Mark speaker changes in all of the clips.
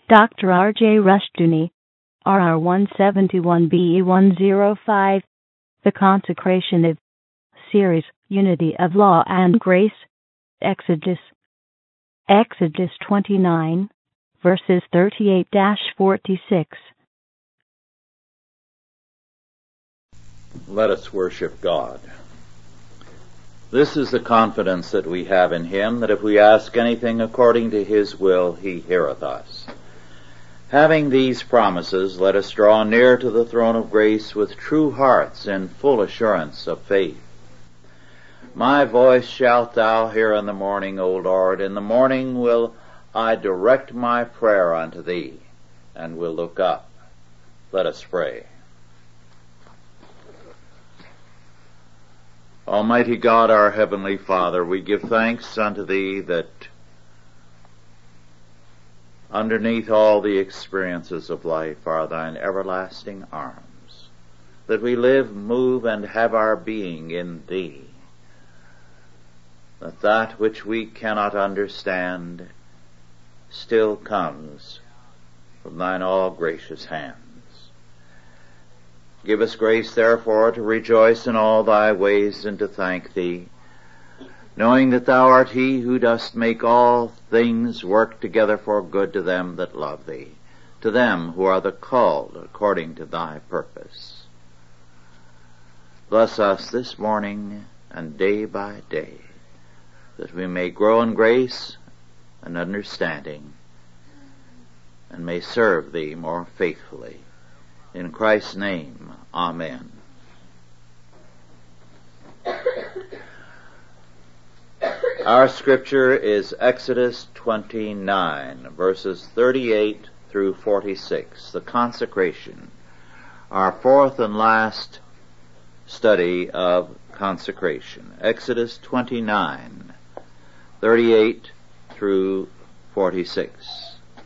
Speaker 1: Dr. R.J. Rushdoony, RR 171B 105, The Consecration of Series, Unity of Law and Grace, Exodus 29, verses 38-46.
Speaker 2: Let us worship God. This is the confidence that we have in Him, that if we ask anything according to His will, He heareth us. Having these promises, let us draw near to the throne of grace with true hearts in full assurance of faith. My voice shalt thou hear in the morning, O Lord. In the morning will I direct my prayer unto thee, and will look up. Let us pray. Almighty God, our Heavenly Father, we give thanks unto Thee that underneath all the experiences of life are Thine everlasting arms, that we live, move, and have our being in Thee, that which we cannot understand still comes from Thine all-gracious hands. Give us grace, therefore, to rejoice in all Thy ways and to thank Thee, knowing that Thou art He who dost make all things work together for good to them that love Thee, to them who are the called according to Thy purpose. Bless us this morning and day by day, that we may grow in grace and understanding, and may serve Thee more faithfully. In Christ's name, Amen. Our scripture is Exodus 29, verses 38 through 46, the consecration, our fourth and last study of consecration. Exodus 29, 38 through 46.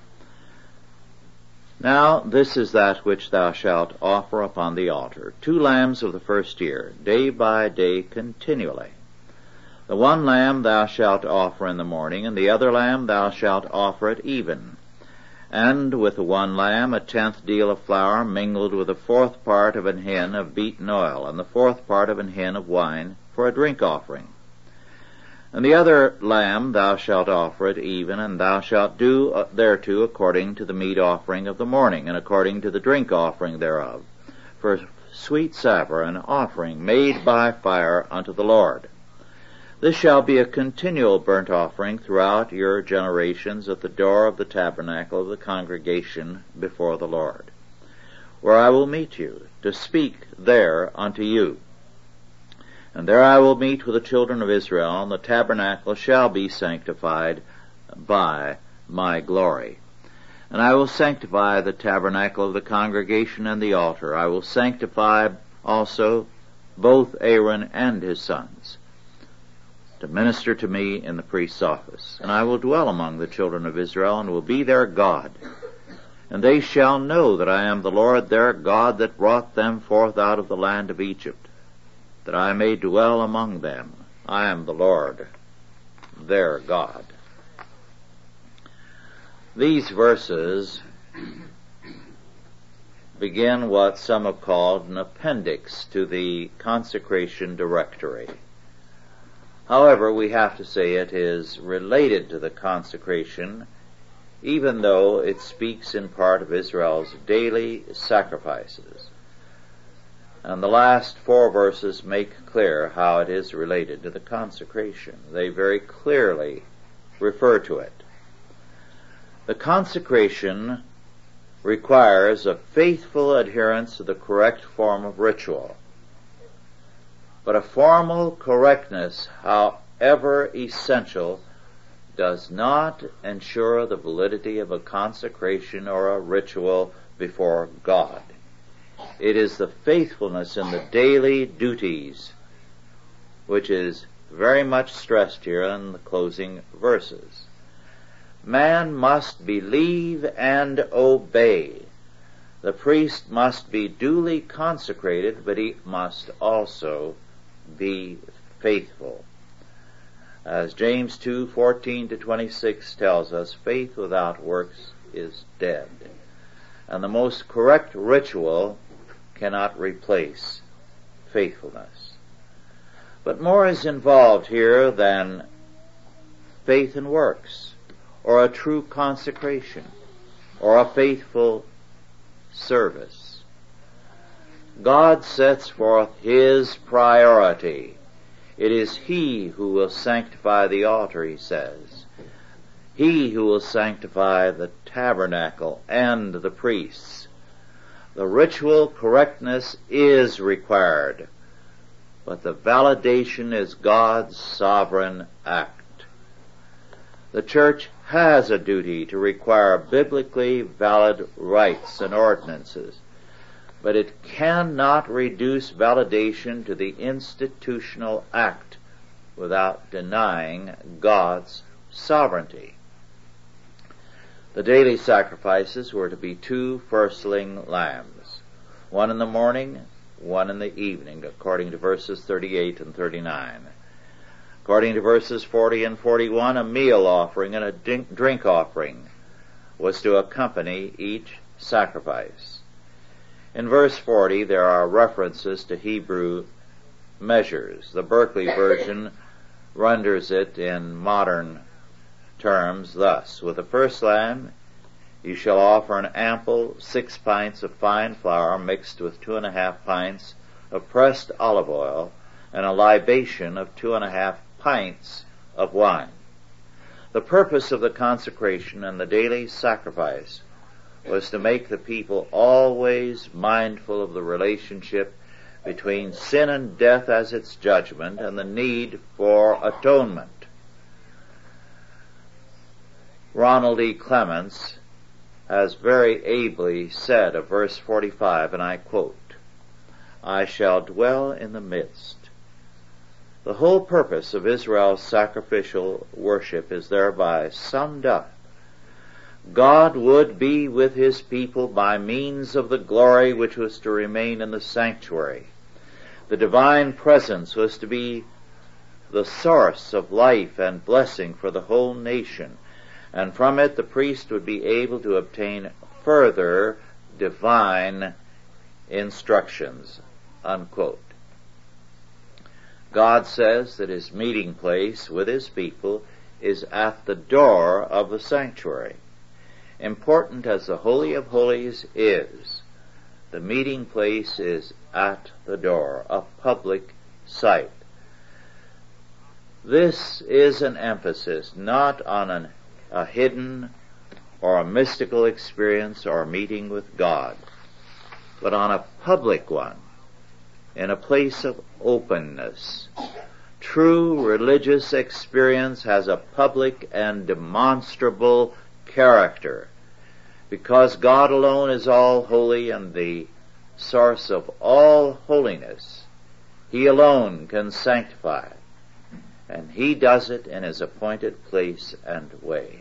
Speaker 2: Now this is that which thou shalt offer upon the altar, 2 lambs of the first year, day by day continually. The one lamb thou shalt offer in the morning, and the other lamb thou shalt offer at even. And with the one lamb 1/10 deal of flour mingled with 1/4 part of an hin of beaten oil, and the 4th part of an hin of wine for a drink offering. And the other lamb thou shalt offer at even, and thou shalt do thereto according to the meat offering of the morning, and according to the drink offering thereof, for sweet savour, an offering made by fire unto the Lord. This shall be a continual burnt offering throughout your generations at the door of the tabernacle of the congregation before the Lord, where I will meet you, to speak there unto you. And there I will meet with the children of Israel, and the tabernacle shall be sanctified by my glory. And I will sanctify the tabernacle of the congregation and the altar. I will sanctify also both Aaron and his sons, to minister to me in the priest's office. And I will dwell among the children of Israel, and will be their God. And they shall know that I am the Lord their God, that brought them forth out of the land of Egypt, that I may dwell among them. I am the Lord their God. These verses begin what some have called an appendix to the consecration directory. However, we have to say it is related to the consecration, even though it speaks in part of Israel's daily sacrifices. And the last 4 verses make clear how it is related to the consecration. They very clearly refer to it. The consecration requires a faithful adherence to the correct form of ritual. But a formal correctness, however essential, does not ensure the validity of a consecration or a ritual before God. It is the faithfulness in the daily duties which is very much stressed here in the closing verses. Man must believe and obey. The priest must be duly consecrated, but he must also be faithful. As James 2:14-26 tells us, faith without works is dead. And the most correct ritual cannot replace faithfulness. But more is involved here than faith and works, or a true consecration, or a faithful service. God sets forth His priority. It is He who will sanctify the altar, He says. He who will sanctify the tabernacle and the priests. The ritual correctness is required, but the validation is God's sovereign act. The church has a duty to require biblically valid rites and ordinances, but it cannot reduce validation to the institutional act without denying God's sovereignty. The daily sacrifices were to be 2 firstling lambs, one in the morning, one in the evening, according to verses 38 and 39. According to verses 40 and 41, a meal offering and a drink offering was to accompany each sacrifice. In verse 40, there are references to Hebrew measures. The Berkeley version renders it in modern terms thus: with the first lamb you shall offer an ample 6 pints of fine flour mixed with 2.5 pints of pressed olive oil, and a libation of 2.5 pints of wine. The purpose of the consecration and the daily sacrifice was to make the people always mindful of the relationship between sin and death as its judgment and the need for atonement. Ronald E. Clements has very ably said of verse 45, and I quote, "I shall dwell in the midst." The whole purpose of Israel's sacrificial worship is thereby summed up. God would be with His people by means of the glory which was to remain in the sanctuary. The divine presence was to be the source of life and blessing for the whole nation, and from it the priest would be able to obtain further divine instructions, unquote. God says that His meeting place with His people is at the door of the sanctuary. Important as the Holy of Holies is, the meeting place is at the door, a public site. This is an emphasis not on a hidden or a mystical experience or meeting with God, but on a public one, in a place of openness. True religious experience has a public and demonstrable character. Because God alone is all holy and the source of all holiness, He alone can sanctify, and He does it in His appointed place and way.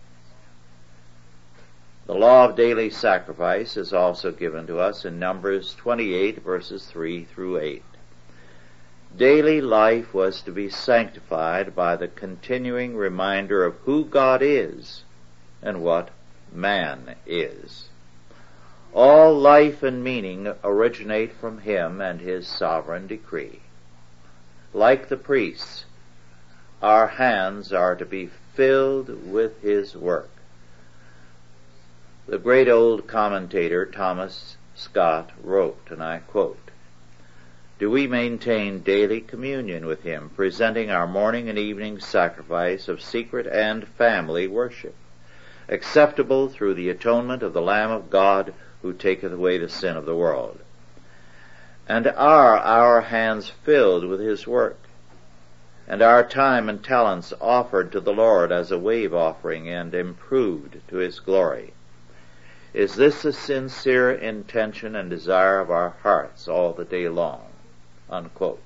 Speaker 2: The law of daily sacrifice is also given to us in Numbers 28, verses 3 through 8. Daily life was to be sanctified by the continuing reminder of who God is and what man is. All life and meaning originate from Him and His sovereign decree. Like the priests, our hands are to be filled with His work. The great old commentator Thomas Scott wrote, and I quote, "Do we maintain daily communion with Him, presenting our morning and evening sacrifice of secret and family worship, acceptable through the atonement of the Lamb of God who taketh away the sin of the world? And are our hands filled with His work, and our time and talents offered to the Lord as a wave offering and improved to His glory? Is this the sincere intention and desire of our hearts all the day long?" Unquote.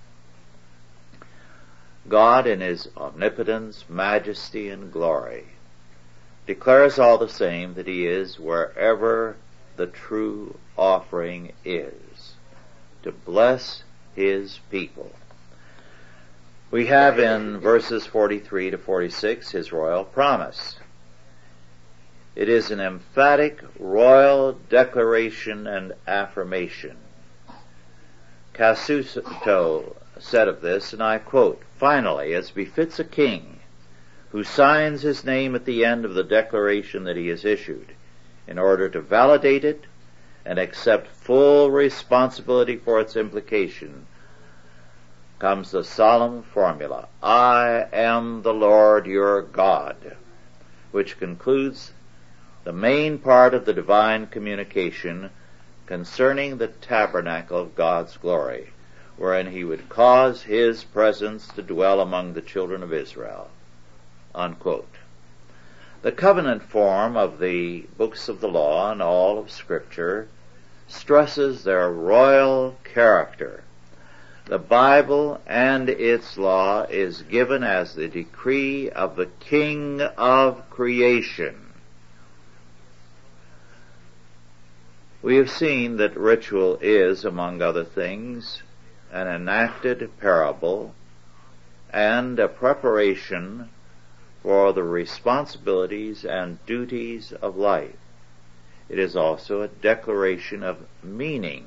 Speaker 2: God in His omnipotence, majesty, and glory declares all the same that He is wherever the true offering is, to bless His people. We have in verses 43 to 46 His royal promise. It is an emphatic royal declaration and affirmation. Casuto said of this, and I quote, "Finally, as befits a king, who signs his name at the end of the declaration that he has issued, in order to validate it and accept full responsibility for its implication, comes the solemn formula, 'I am the Lord your God,' which concludes the main part of the divine communication concerning the tabernacle of God's glory, wherein he would cause his presence to dwell among the children of Israel." Unquote. The covenant form of the books of the law and all of Scripture stresses their royal character. The Bible and its law is given as the decree of the King of creation. We have seen that ritual is, among other things, an enacted parable and a preparation for the responsibilities and duties of life. It is also a declaration of meaning.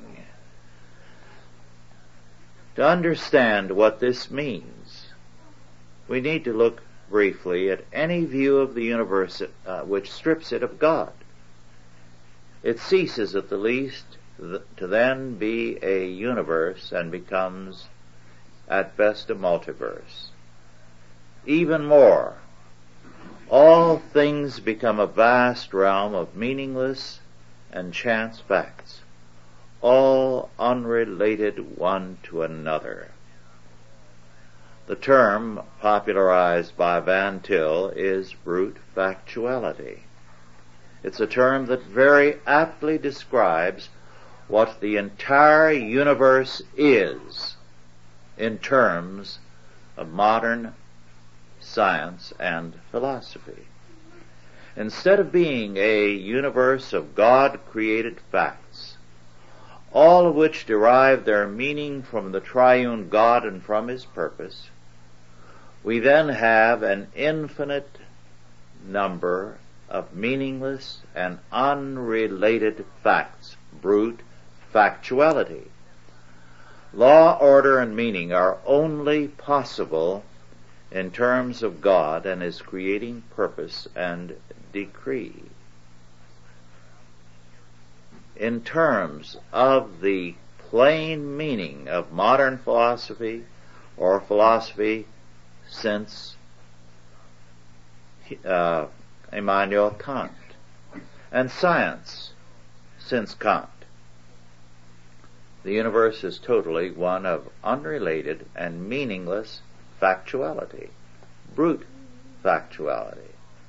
Speaker 2: To understand what this means, we need to look briefly at any view of the universe which strips it of God. It ceases at the least to then be a universe and becomes at best a multiverse. Even more, all things become a vast realm of meaningless and chance facts, all unrelated one to another. The term popularized by Van Til is brute factuality. It's a term that very aptly describes what the entire universe is in terms of modern science and philosophy. Instead of being a universe of God-created facts, all of which derive their meaning from the triune God and from his purpose, we then have an infinite number of meaningless and unrelated facts, brute factuality. Law, order, and meaning are only possible in terms of God and his creating purpose and decree. In terms of the plain meaning of modern philosophy, or philosophy since Immanuel Kant, and science since Kant, the universe is totally one of unrelated and meaningless factuality, brute factuality.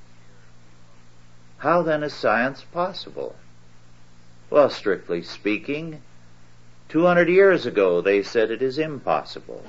Speaker 2: How then is science possible? Well, strictly speaking, 200 years ago they said it is impossible.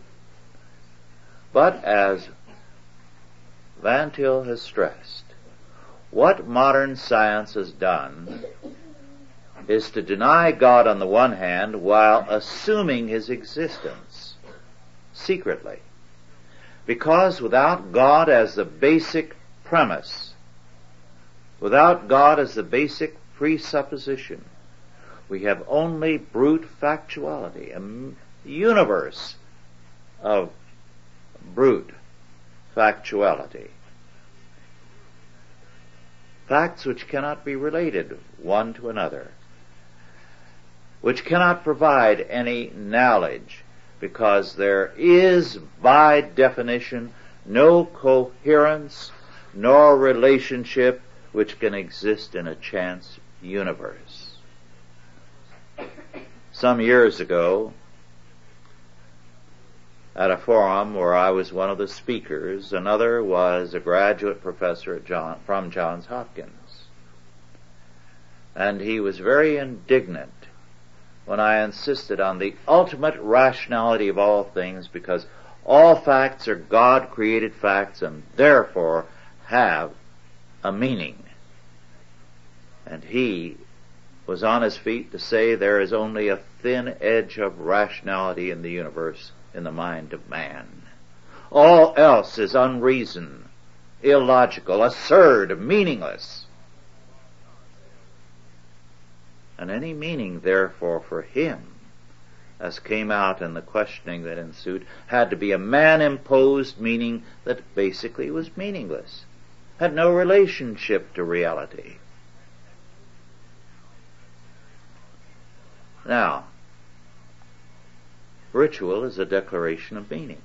Speaker 2: But as Van Til has stressed, what modern science has done is to deny God on the one hand while assuming his existence secretly. Because without God as the basic premise, without God as the basic presupposition, we have only brute factuality, a universe of brute factuality. Facts which cannot be related one to another, which cannot provide any knowledge, because there is, by definition, no coherence nor relationship which can exist in a chance universe. Some years ago, at a forum where I was one of the speakers, another was a graduate professor from Johns Hopkins. And he was very indignant when I insisted on the ultimate rationality of all things, because all facts are God-created facts and therefore have a meaning. And he was on his feet to say there is only a thin edge of rationality in the universe, in the mind of man. All else is unreason, illogical, absurd, meaningless. And any meaning, therefore, for him, as came out in the questioning that ensued, had to be a man-imposed meaning that basically was meaningless, had no relationship to reality. Now, ritual is a declaration of meaning.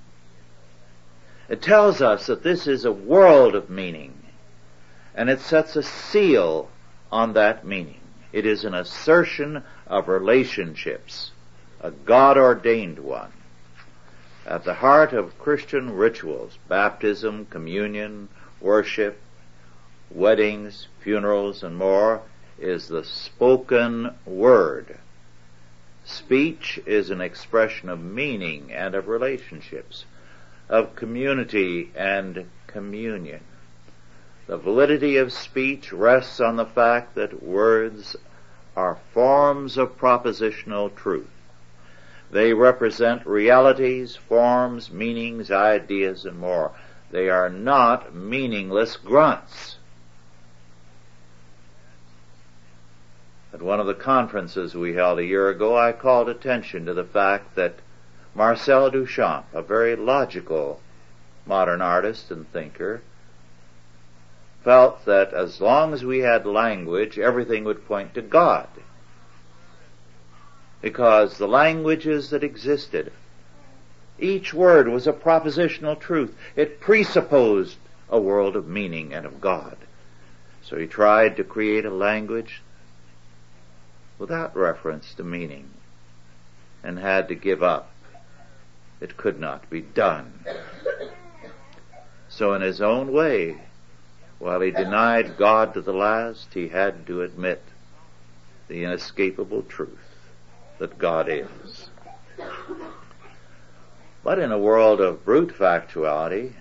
Speaker 2: It tells us that this is a world of meaning, and it sets a seal on that meaning. It is an assertion of relationships, a God-ordained one. At the heart of Christian rituals, baptism, communion, worship, weddings, funerals, and more, is the spoken word. Speech is an expression of meaning and of relationships, of community and communion. The validity of speech rests on the fact that words are forms of propositional truth. They represent realities, forms, meanings, ideas, and more. They are not meaningless grunts. At one of the conferences we held a year ago, I called attention to the fact that Marcel Duchamp, a very logical modern artist and thinker, felt that as long as we had language, everything would point to God. Because the languages that existed, each word was a propositional truth. It presupposed a world of meaning and of God. So he tried to create a language without reference to meaning, and had to give up. It could not be done. So in his own way, while he denied God to the last, he had to admit the inescapable truth that God is. But in a world of brute factuality,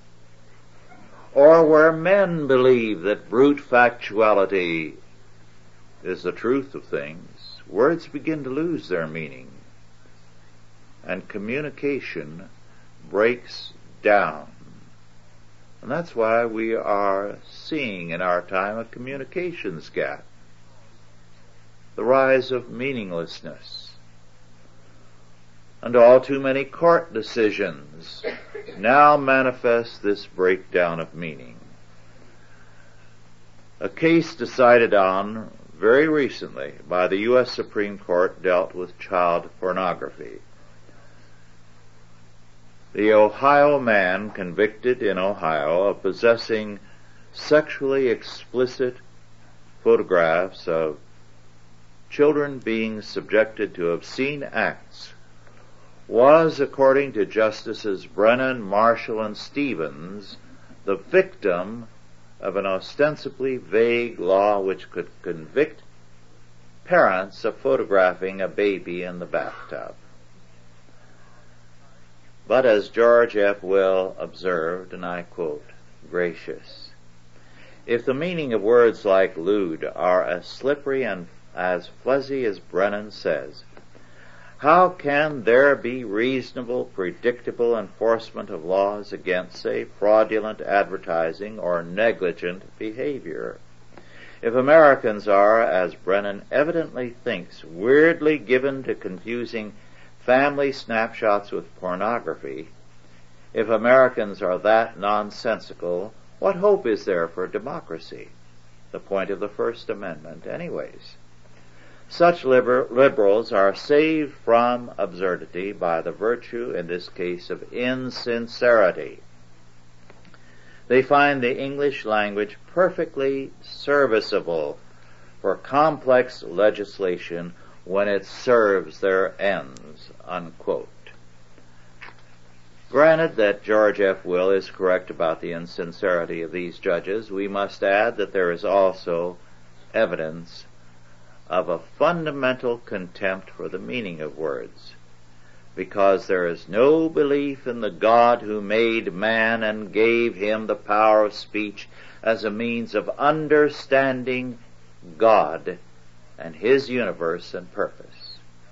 Speaker 2: or where men believe that brute factuality is the truth of things, words begin to lose their meaning, and communication breaks down. And that's why we are seeing in our time a communications gap, the rise of meaninglessness. And all too many court decisions now manifest this breakdown of meaning. A case decided on very recently by the U.S. Supreme Court dealt with child pornography. The Ohio man convicted in Ohio of possessing sexually explicit photographs of children being subjected to obscene acts was, according to Justices Brennan, Marshall, and Stevens, the victim of an ostensibly vague law which could convict parents of photographing a baby in the bathtub. But as George F. Will observed, and I quote, "Gracious, if the meaning of words like lewd are as slippery and as fuzzy as Brennan says, how can there be reasonable, predictable enforcement of laws against, say, fraudulent advertising or negligent behavior? If Americans are, as Brennan evidently thinks, weirdly given to confusing family snapshots with pornography, if Americans are that nonsensical, what hope is there for democracy? The point of the First Amendment, anyways. Such liberals are saved from absurdity by the virtue, in this case, of insincerity. They find the English language perfectly serviceable for complex legislation when it serves their ends," unquote. Granted that George F. Will is correct about the insincerity of these judges, we must add that there is also evidence of a fundamental contempt for the meaning of words, because there is no belief in the God who made man and gave him the power of speech as a means of understanding God and his universe and purpose.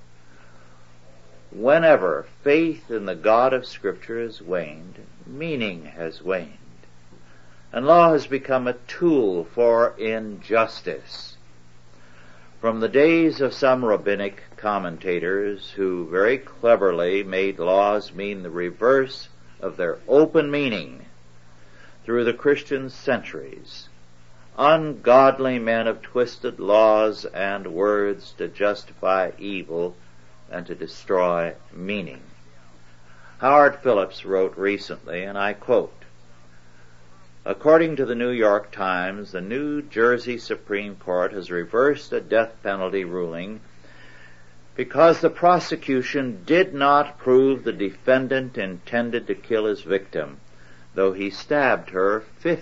Speaker 2: Whenever faith in the God of Scripture has waned, meaning has waned, and law has become a tool for injustice. From the days of some rabbinic commentators who very cleverly made laws mean the reverse of their open meaning through the Christian centuries, ungodly men have twisted laws and words to justify evil and to destroy meaning. Howard Phillips wrote recently, and I quote, "According to the New York Times, the New Jersey Supreme Court has reversed a death penalty ruling because the prosecution did not prove the defendant intended to kill his victim, though he stabbed her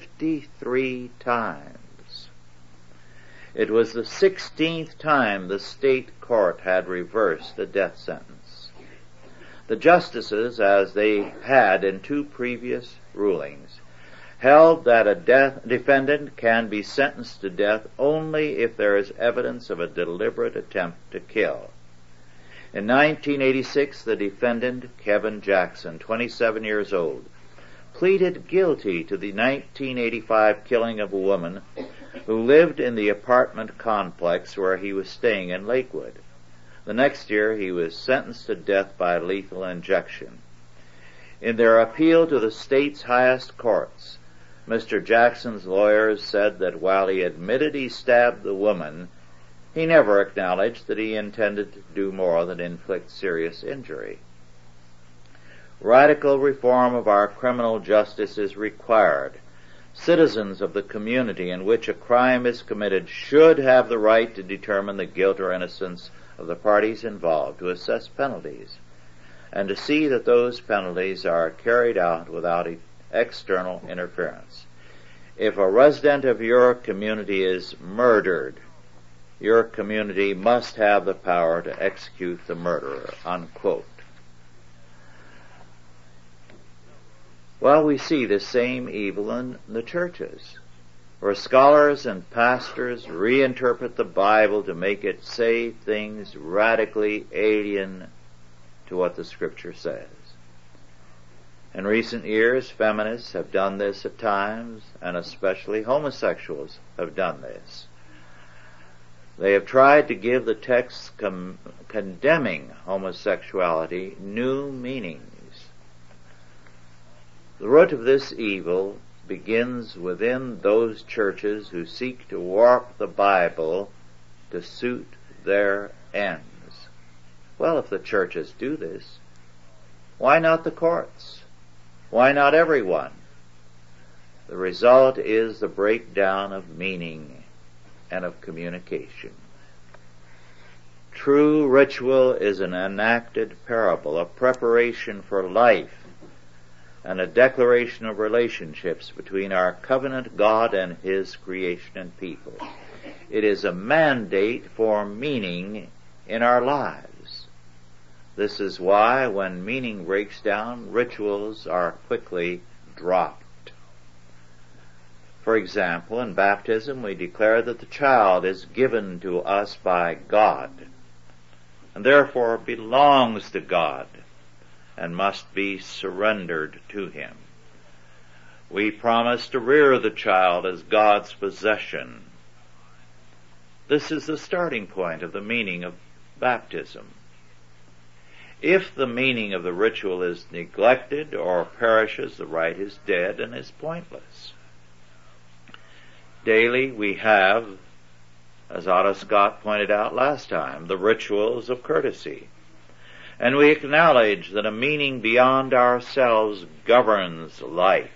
Speaker 2: 53 times. It was the 16th time the state court had reversed a death sentence. The justices, as they had in two previous rulings, held that a defendant can be sentenced to death only if there is evidence of a deliberate attempt to kill. In 1986, the defendant, Kevin Jackson, 27 years old, pleaded guilty to the 1985 killing of a woman who lived in the apartment complex where he was staying in Lakewood. The next year, he was sentenced to death by lethal injection. In their appeal to the state's highest courts, Mr. Jackson's lawyers said that while he admitted he stabbed the woman, he never acknowledged that he intended to do more than inflict serious injury. Radical reform of our criminal justice is required. Citizens of the community in which a crime is committed should have the right to determine the guilt or innocence of the parties involved, to assess penalties, and to see that those penalties are carried out without external interference. If a resident of your community is murdered, your community must have the power to execute the murderer," unquote. Well, we see the same evil in the churches, where scholars and pastors reinterpret the Bible to make it say things radically alien to what the Scripture says. In recent years, feminists have done this at times, and especially homosexuals have done this. They have tried to give the texts condemning homosexuality new meanings. The root of this evil begins within those churches who seek to warp the Bible to suit their ends. Well, if the churches do this, why not the courts? Why not everyone? The result is the breakdown of meaning and of communication. True ritual is an enacted parable, a preparation for life, and a declaration of relationships between our covenant God and His creation and people. It is a mandate for meaning in our lives. This is why, when meaning breaks down, rituals are quickly dropped. For example, in baptism, we declare that the child is given to us by God, and therefore belongs to God, and must be surrendered to Him. We promise to rear the child as God's possession. This is the starting point of the meaning of baptism. If the meaning of the ritual is neglected or perishes, the rite is dead and is pointless. Daily we have, as Otto Scott pointed out last time, the rituals of courtesy. And we acknowledge that a meaning beyond ourselves governs life.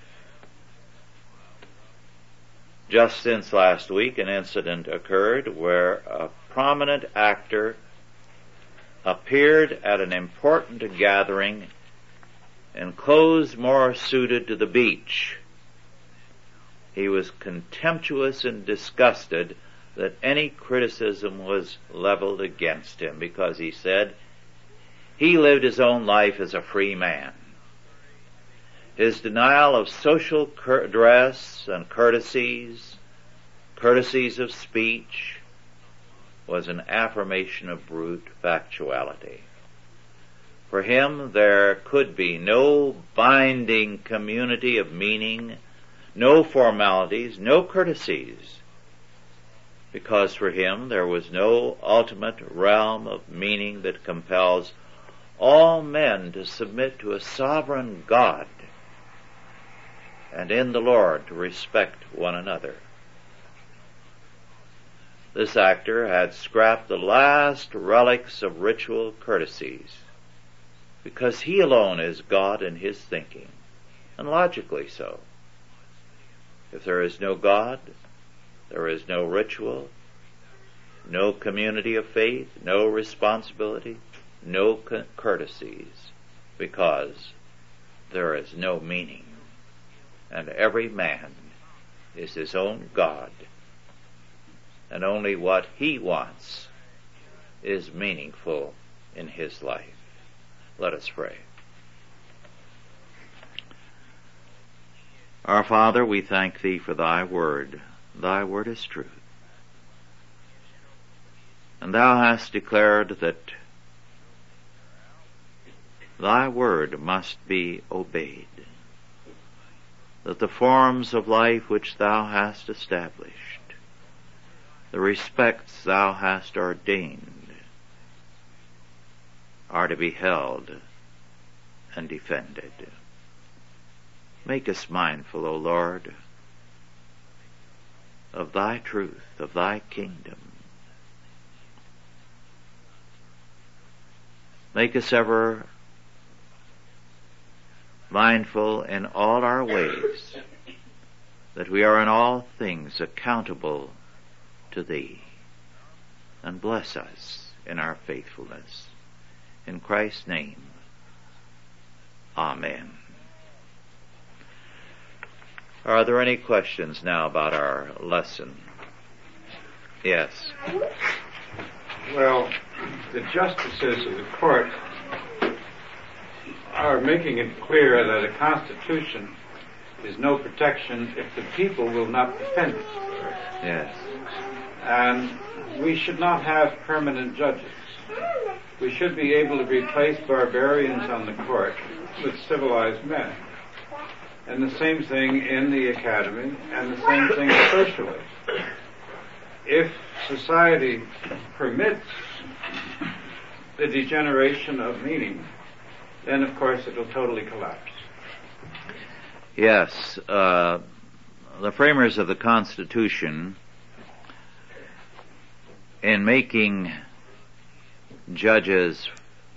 Speaker 2: Just since last week, an incident occurred where a prominent actor appeared at an important gathering in clothes more suited to the beach. He was contemptuous and disgusted that any criticism was leveled against him, because he said he lived his own life as a free man. His denial of social dress and courtesies of speech, was an affirmation of brute factuality. For him, there could be no binding community of meaning, no formalities, no courtesies, because for him there was no ultimate realm of meaning that compels all men to submit to a sovereign God and in the Lord to respect one another. This actor had scrapped the last relics of ritual courtesies, because he alone is God in his thinking, and logically so. If there is no God, there is no ritual, no community of faith, no responsibility, no courtesies, because there is no meaning, and every man is his own God, and only what he wants is meaningful in his life. Let us pray. Our Father, we thank Thee for Thy word. Thy word is truth. And Thou hast declared that Thy word must be obeyed, that the forms of life which Thou hast established, the respects Thou hast ordained, are to be held and defended. Make us mindful, O Lord, of Thy truth, of Thy kingdom. Make us ever mindful in all our ways that we are in all things accountable to Thee, and bless us in our faithfulness. In Christ's name, Amen. Are there any questions now about our lesson? Yes.
Speaker 3: Well, the justices of the court are making it clear that a constitution is no protection if the people will not defend it.
Speaker 2: Yes.
Speaker 3: And we should not have permanent judges. We should be able to replace barbarians on the court with civilized men. And the same thing in the academy, and the same thing socially. If society permits the degeneration of meaning, then of course it will totally collapse.
Speaker 2: Yes, the framers of the Constitution, in making judges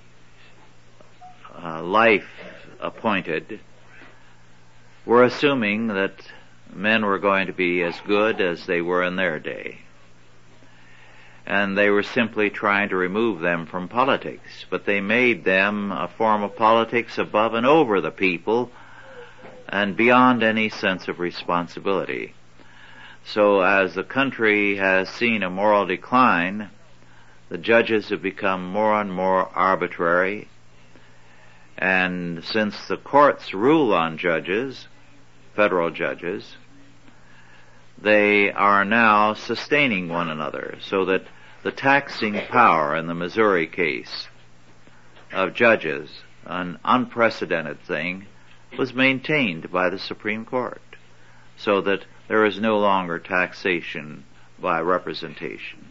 Speaker 2: life appointed, were assuming that men were going to be as good as they were in their day. And they were simply trying to remove them from politics, but they made them a form of politics above and over the people and beyond any sense of responsibility. So as the country has seen a moral decline, the judges have become more and more arbitrary, and since the courts rule on judges, federal judges, they are now sustaining one another, so that the taxing power in the Missouri case of judges, an unprecedented thing, was maintained by the Supreme Court, so that there is no longer taxation by representation.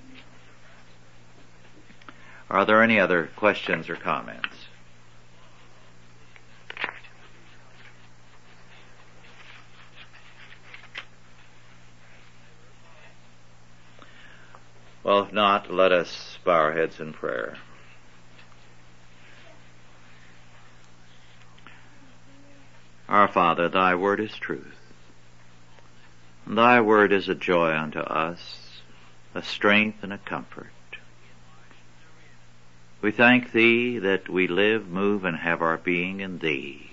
Speaker 2: Are there any other questions or comments? Well, if not, let us bow our heads in prayer. Our Father, Thy word is truth. Thy word is a joy unto us, a strength and a comfort. We thank Thee that we live, move, and have our being in Thee.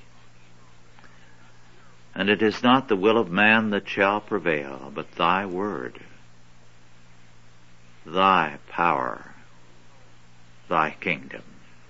Speaker 2: And it is not the will of man that shall prevail, but Thy word, Thy power, Thy kingdom.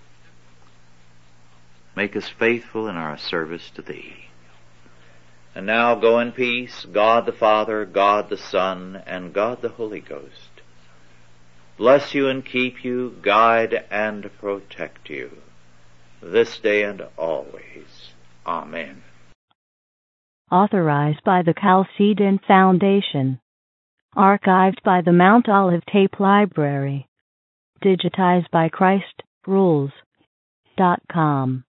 Speaker 2: Make us faithful in our service to Thee. And now go in peace, God the Father, God the Son, and God the Holy Ghost. Bless you and keep you, guide and protect you, this day and always. Amen.
Speaker 1: Authorized by the Chalcedon Foundation. Archived by the Mount Olive Tape Library. Digitized by ChristRules.com.